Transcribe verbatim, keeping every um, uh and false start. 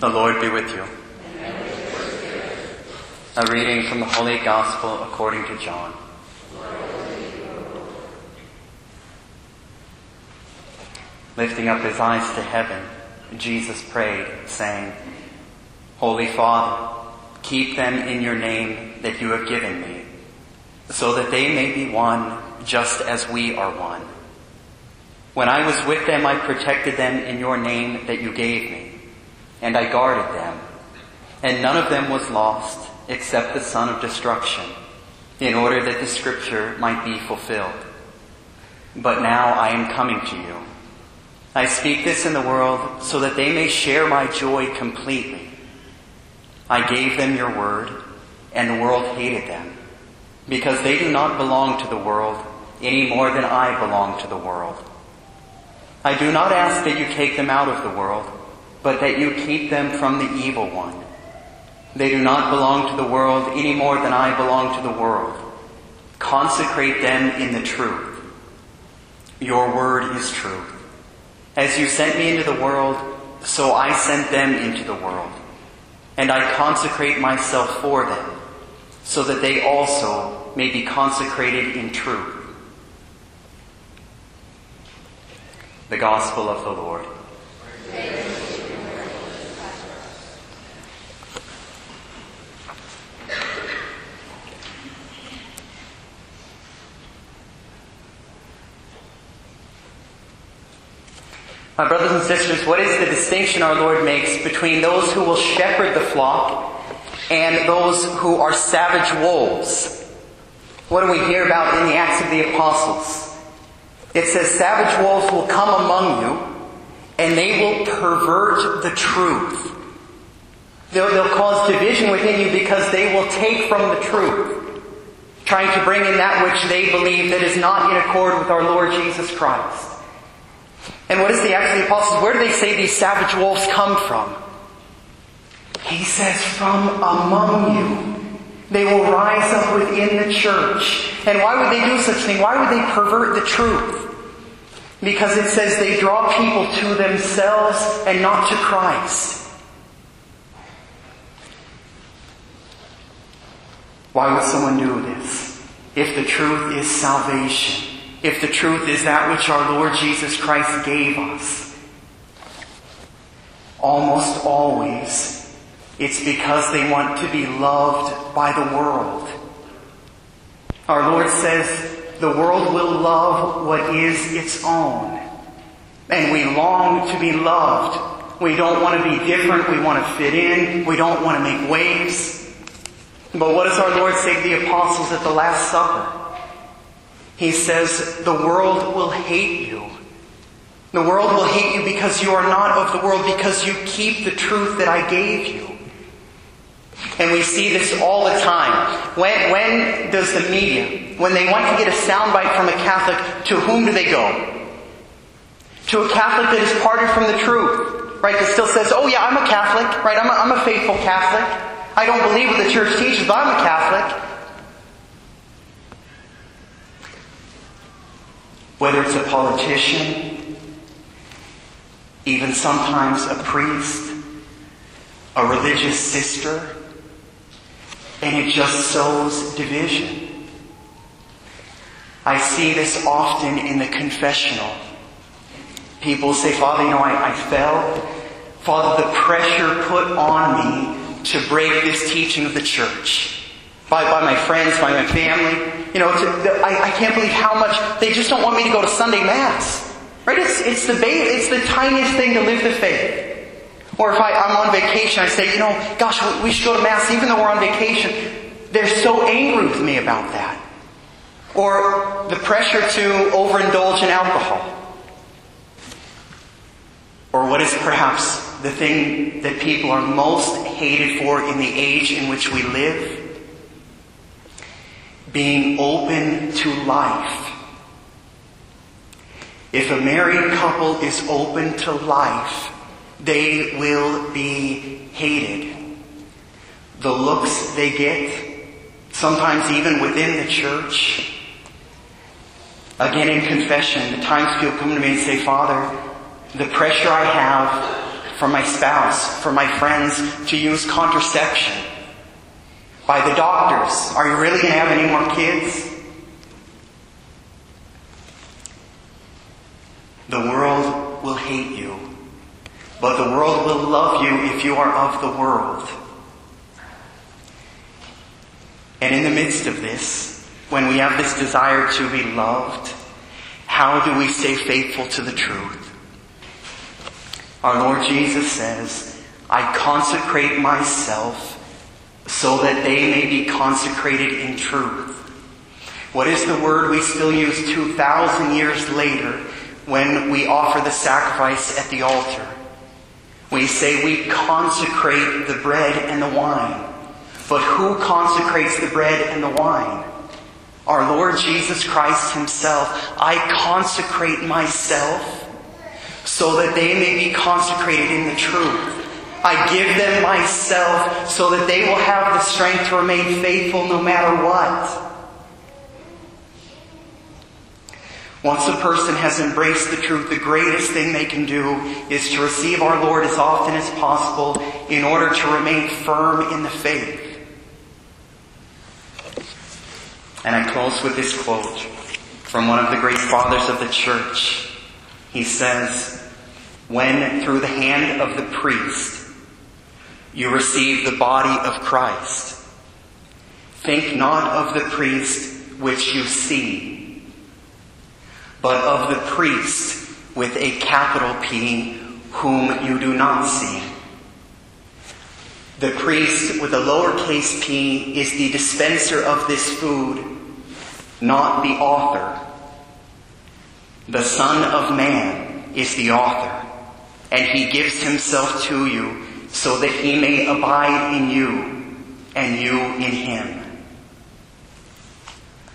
The Lord be with you. A reading from the Holy Gospel according to John. Lifting up his eyes to heaven, Jesus prayed, saying, Holy Father, keep them in your name that you have given me, so that they may be one just as we are one. When I was with them, I protected them in your name that you gave me, and I guarded them, and none of them was lost except the son of destruction, in order that the scripture might be fulfilled. But now I am coming to you. I speak this in the world so that they may share my joy completely. I gave them your word, and the world hated them, because they do not belong to the world any more than I belong to the world. I do not ask that you take them out of the world, but that you keep them from the evil one. They do not belong to the world any more than I belong to the world. Consecrate them in the truth. Your word is truth. As you sent me into the world, so I sent them into the world. And I consecrate myself for them, so that they also may be consecrated in truth. The Gospel of the Lord. My brothers and sisters, what is the distinction our Lord makes between those who will shepherd the flock and those who are savage wolves? What do we hear about in the Acts of the Apostles? It says, savage wolves will come among you, and they will pervert the truth. They'll, they'll cause division within you because they will take from the truth, trying to bring in that which they believe that is not in accord with our Lord Jesus Christ. And what is the Acts of the Apostles? Where do they say these savage wolves come from? He says, from among you. They will rise up within the church. And why would they do such a thing? Why would they pervert the truth? Because it says they draw people to themselves and not to Christ. Why would someone do this? If the truth is salvation. If the truth is that which our Lord Jesus Christ gave us. Almost always, it's because they want to be loved by the world. Our Lord says, the world will love what is its own. And we long to be loved. We don't want to be different. We want to fit in. We don't want to make waves. But what does our Lord say to the apostles at the Last Supper? He says, the world will hate you. The world will hate you because you are not of the world, because you keep the truth that I gave you. And we see this all the time. When, when does the media, when they want to get a soundbite from a Catholic, to whom do they go? To a Catholic that is parted from the truth. Right? That still says, oh yeah, I'm a Catholic. Right? I'm a, I'm a faithful Catholic. I don't believe what the church teaches, but I'm a Catholic. Whether it's a politician, even sometimes a priest, a religious sister, and it just sows division. I see this often in the confessional. People say, Father, you know, I, I fell. Father, the pressure put on me to break this teaching of the church. By, by my friends, by my family. You know, to, the, I, I can't believe how much they just don't want me to go to Sunday Mass. Right? It's, it's, the, it's the tiniest thing to live the faith. Or if I, I'm on vacation, I say, you know, gosh, we should go to Mass even though we're on vacation. They're so angry with me about that. Or the pressure to overindulge in alcohol. Or what is perhaps the thing that people are most hated for in the age in which we live? Being open to life. If a married couple is open to life, they will be hated. The looks they get, sometimes even within the church. Again, in confession, the times people come to me and say, Father, the pressure I have for my spouse, for my friends to use contraception. By the doctors, are you really going to have any more kids? The world will hate you, but the world will love you if you are of the world. And in the midst of this, when we have this desire to be loved, how do we stay faithful to the truth? Our Lord Jesus says, I consecrate myself so that they may be consecrated in truth. What is the word we still use two thousand years later when we offer the sacrifice at the altar? We say we consecrate the bread and the wine. But who consecrates the bread and the wine? Our Lord Jesus Christ himself. I consecrate myself so that they may be consecrated in the truth. I give them myself so that they will have the strength to remain faithful no matter what. Once a person has embraced the truth, the greatest thing they can do is to receive our Lord as often as possible in order to remain firm in the faith. And I close with this quote from one of the great fathers of the church. He says, when through the hand of the priest you receive the body of Christ, think not of the priest which you see, but of the priest with a capital P, whom you do not see. The priest with a lowercase p is the dispenser of this food, not the author. The Son of Man is the author, and he gives himself to you so that he may abide in you and you in him.